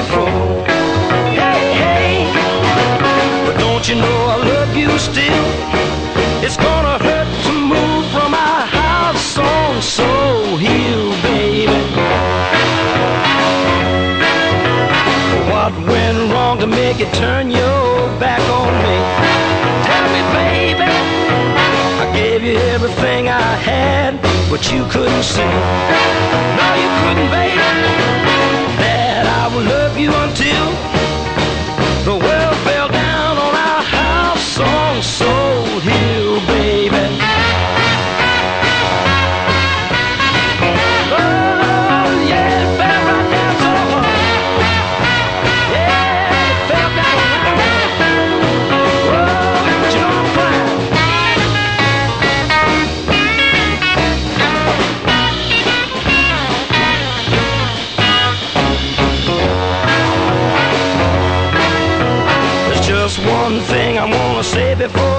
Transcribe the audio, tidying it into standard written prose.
control. Hey, hey, but don't you know I love you still? It's gonna hurt to move from our house on Soul Hill, baby. What went wrong to make you turn your back on me? Tell me, baby. I gave you everything I had, but you couldn't see. No, you couldn't, baby. That I will love you until the world fell down on our house on Soul Hill, baby. Oh, yeah, it fell right down to the heart. Yeah, it fell down around me. Oh, but you know I'm crying. There's just one thing I wanna say before